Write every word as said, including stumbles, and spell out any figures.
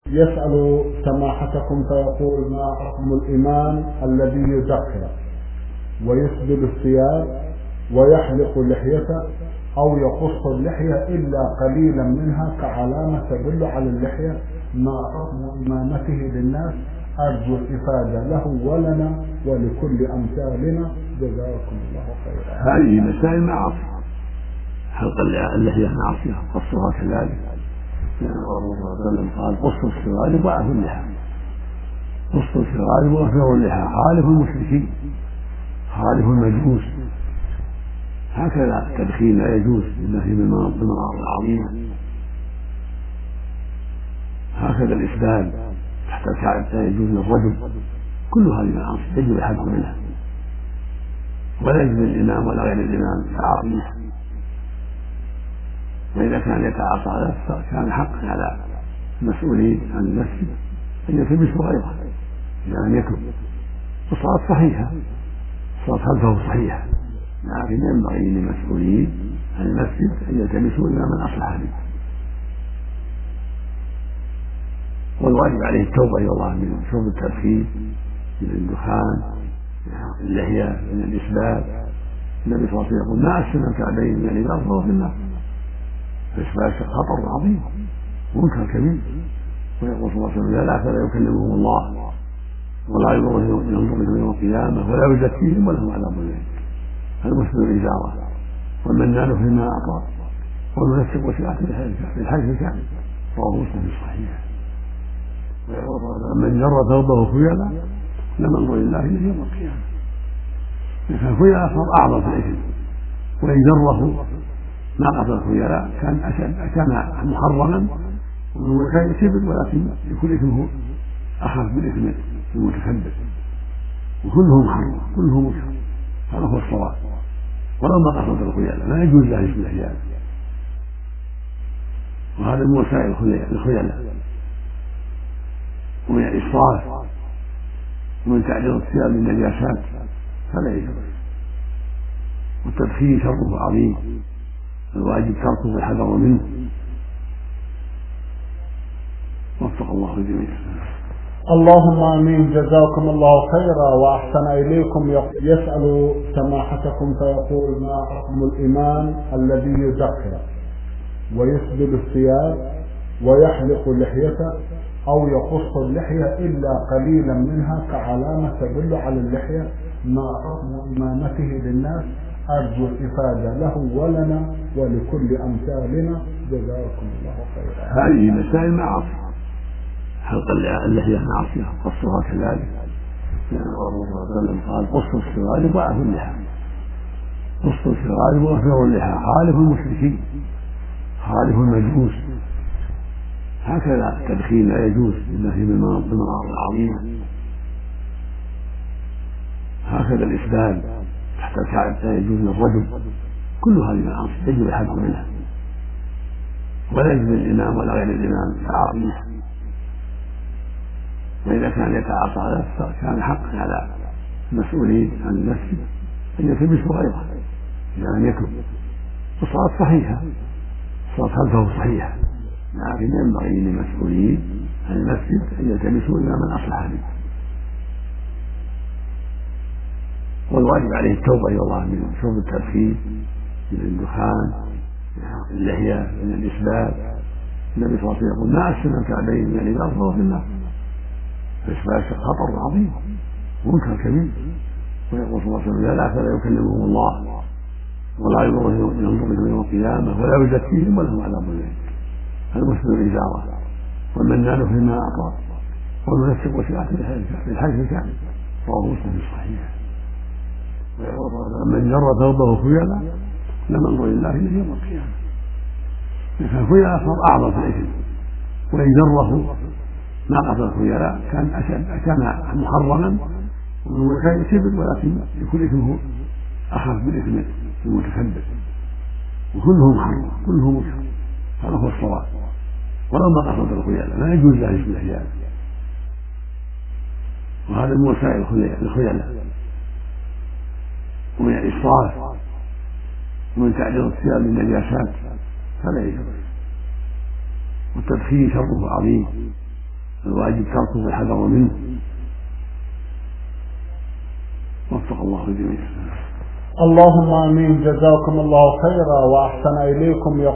يسأل سماحتكم فيقول: ما حكم الإمام الذي يدخن ويسبل الثياب ويحلق لحيته أو يقص اللحية إلا قليلا منها كعلامة تدل على اللحية؟ ما حكم إمامته للناس؟ أرجو الإفادة له ولنا ولكل أمثالنا، جزاكم الله خيرا. هذه مسائل معاصي، حلق اللحية معصية، قصها كذلك. يعني الرسول صلى الله عليه وسلم قال: قص الشوارب وأعفوا اللحى، قص الشوارب وأعفوا اللحى، خالف المشركين، خالف المجوس. هكذا التدخين لا يجوز للنهي بالمناظر العظيمة. هكذا الإسبال تحت الكعب لا يجوز للرجل. كل هذه المعاصي يجب الحذر منها، ولا يجوز للإمام ولا غير الإمام تعاطيها. وإذا كان يتعاطى على الأكثر كان حقا على المسؤولين عن المسجد أن يلتمسوا غيره إذا لم يكن. الصلاة صحيحة، الصلاة خلفه صحيحة، لكن ينبغي للمسؤولين عن المسجد أن يلتمسوا إماما أصلح منه، والواجب عليه التوبة إلى الله من شرب التدخين، من الدخان، من اللحية، من الإسبال. النبي صلى الله عليه وسلم يقول: ما أسلم الكعبين يعني الأرض فهو في النار. فإسبال خطر عظيم منكر كبير. ويقول صلى الله عليه وسلم: لا فلا يكلمهم الله ولا ينظر إليهم يوم القيامة ولا يزكيهم ولهم عذاب أليم. المسلم الإجارة والمنان فيما أعطى والمنسك وسعة بالحج كامل. رواه مسلم في الصحيح. من جر ثوبه خيلا لم ينظر الله إليه يوم القيامة. كان خيلا صار أعظم في الإثم، وإن جره ناقص الخيلاء كان أشد، كان محرما وكان يسبب، ولكن يكون إثمه أخف من إثم المتسبب. وكلهم محرم، كلهم مكر، هذا هو الصواب. ولو ما قصد الخيلاء لا يجوز له اسم الخيلاء، وهذا من وسائل الخيلاء ومن الإسراف ومن تعريض الثياب للنجاسات، فلا يجوز. والتدخين شره عظيم، الواجب تركه والحذر منه. وفق الله الجميع. اللهم آمين. جزاكم الله خيرا وأحسن إليكم. يسأل سماحتكم فيقول: ما حكم الإمام الذي يدخن ويسبل الثياب ويحلق لحيته أو يقص اللحية إلا قليلا منها كعلامة تدل على اللحية؟ ما حكم إمامته للناس؟ أرجو الإفادة له ولنا ولكل أمثالنا، جزاكم الله خيرا. هذه مسائل معاصي، حلق اللحية معصية، قصها كذلك. يعني الرسول صلى الله عليه وسلم قال: قص الشوارب وأعفوا اللحى، قص الشوارب وأعفوا اللحى، خالف المشركين، خالف المجوس. هكذا التدخين لا يجوز للنهي بالمناظر العظيمة. هكذا الإسبال تحت الكعب لا يجوز للرجل. كل هذه المعاصي يجب الحذر منها، ولا يجوز للإمام ولا غير الإمام تعاطيها. وإذا كان يتعاطى على الأكثر كان حقا على المسؤولين عن المسجد أن يلتمسوا غيره إذا لم يكن. الصلاة صحيحة، الصلاة خلفه صحيحة، لكن ينبغي للمسؤولين عن المسجد أن يلتمسوا إماما أصلح منه، والواجب عليه التوبة إلى الله من شرب التدخين، من الدخان، من اللحية، من الإسبال. النبي صلى الله عليه وسلم يقول: ما أسلم الكعبين يعني الأرض فهو في النار. فإسبال خطر عظيم منكر كبير. ويقول صلى الله عليه وسلم: لا فلا يكلمهم الله ولا ينظر إليهم يوم القيامة ولا يزكيهم ولهم عذاب أليم. المسلم الإجارة والمنان فيما أعطى والمنسك وسعة بالحج كامل. رواه مسلم في الصحيح. من جر ثوبه خيلا لم ينظر الله إليه يوم القيامة. كان خيلا صار أعظم في الإثم، وإن جره ناقص الخيلاء كان أشد، كان محرما وكان يسبب، ولكن يكون إثمه أخف من إثم المتسبب. وكلهم محرم، كلهم مكر، هذا هو الصواب. ولو ما قصد الخيلاء لا يجوز له اسم الخيلاء، وهذا من وسائل الخيلاء ومن الإسراف ومن تعريض الثياب للنجاسات، فلا يجوز. والتدخين شره عظيم، الواجب تركه والحذر منه. وفق الله الجميع. اللهم آمين. جزاكم الله خيرا وأحسن إليكم.